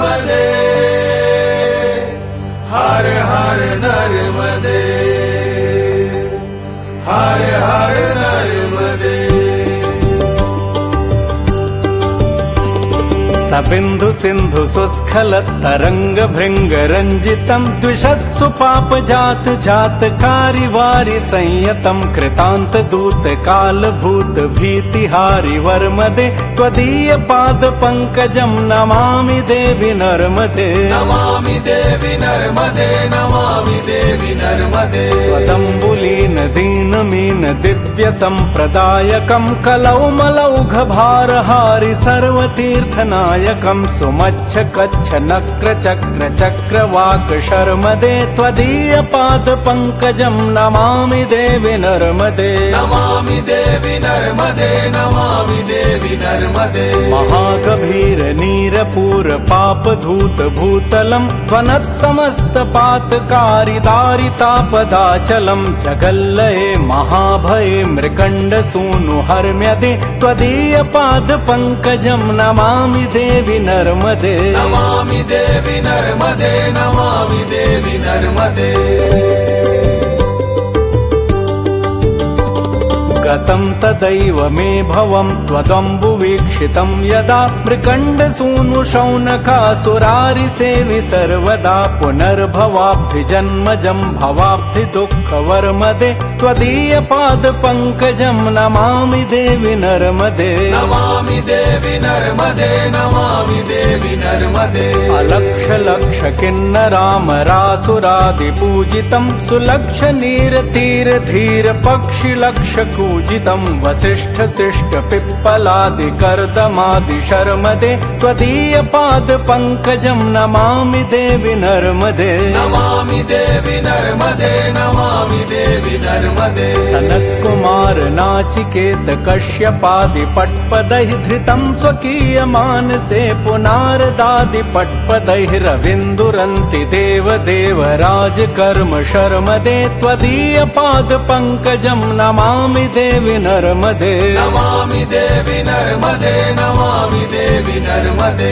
नर्मदे, हर हर नर्मदे, हर हर नर्मदे। सबिंदु सिंधु सुस्खलत तरंग भृंग रंजितम द्विषत्सु पाप जात जातकारी वारि संयतम कृतांत दूत काल भूत भीतिहारि वर्मदे त्वदीय पाद पंकजम नमामि देवी नर्मदे, नमामि देवी नर्मदे, नमामि देवी नर्मदे। त्वदम्बुलीन दीनमीन दिव्य संप्रदायकम कलौमलौघ भारहारि सर्वतीर्थनायकम सुमच्छ कच्छ नक्र चक्र चक्रवाक शर्मदे त्वदीय पाद पंकजम नमामि देवी नर्मदे, नमामि देवी नर्मदे, नमामि देवी नर्मदे। महागभीर नीरपूर पाप धूत भूतलम वनत समस्त पातकारी दारितापदाचलम जगल्लये महाभये मृकंड सूनु हर्म्यदे त्वदीय पाद पंकजम नमामि देवी नर्मदे, नमामि देवी नर्मदे, नमामि देवी नर्मदे। गतं तदैव मे भवं त्वदम्बुवीक्षितं यदा मृकण्ड सूनु शौनकासुरारि सेवि सर्वदा पुनर्भवाब्धि जन्मजं भवाब्धि दुःखवर्मदे त्वदीय पाद पंकजं नमामि देवी नर्मदे, नमामि देवी नर्मदे, नमामि देवी नर्मदे। अलक्ष लक्ष किन्नरामरासुरादि पूजितं सुलक्ष नीर तीर धीर पक्षि लक्ष पूजितं वसिष्ठ शिष्ट पिप्पलादि कर्दमादि शर्मदे त्वदीय पाद पंकजं नमामि देवी नर्मदे, नमामि देवी नर्मदे, नमामि देवी नर्मदे। सनत कुमार नाचिकेत कश्यपादि पट्पदैः धृतं स्वकीय मानसे पुनारदादि पट्पदैः रविन्दुरन्ति देव देव राज कर्म शर्मदे त्वदीय पाद पंकजं नमामि देवी नर्मदे, नमामि देवी नर्मदे, नमामि देवी नर्मदे।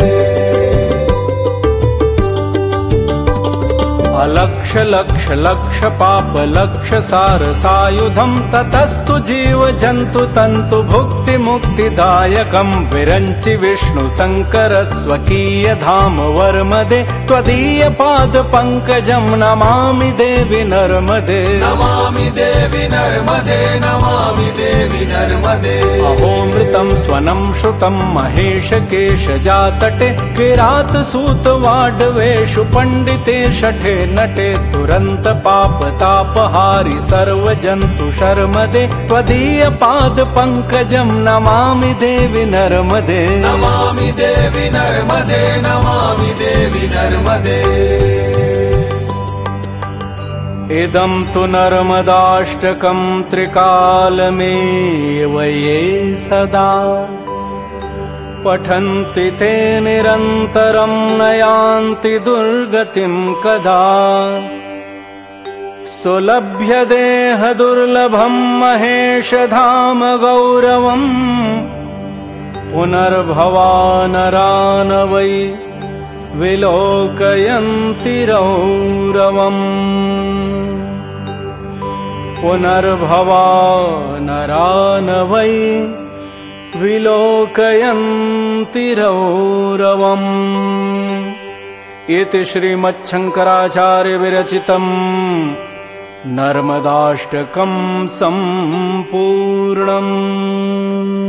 अलक्ष लक्ष लक्ष पाप लक्ष सार सायुधं ततस्तु जीव जन्तु तन्तु भुक्ति मुक्तिदायकं विरञ्चि विष्णु शंकर स्वकीय धाम वर्मदे त्वदीय पाद पंकजं नमामि देवी नर्मदे, नमामि देवी नर्मदे, नमामि देवी नर्मदे। अहोमृतं स्वनं श्रुतं महेश केश जातटे किरात सूत वाडवेषु पंडिते शठे नटे तुरंत पाप तापहारि सर्व जंतु शर्मदे त्वदीय पाद पंकजं नमामि देवी नर्मदे, नमामि देवी नर्मदे, नमामि देवी नर्मदे। इदं तु नर्मदाष्टकं त्रिकालमेव ये सदा पठन्ति ते निरन्तरं नयान्ति दुर्गतिं कदा सुलभ्य देह दुर्लभं महेश धाम गौरवम् पुनर्भवानरा न वै विलोकयन्ति रौरवम् पुनर्भवानरा न वै विलोकयन्ति रौरवम्। इति श्रीमच्छङ्कराचार्य विरचितम् नर्मदाष्टकम् सम्पूर्णम्।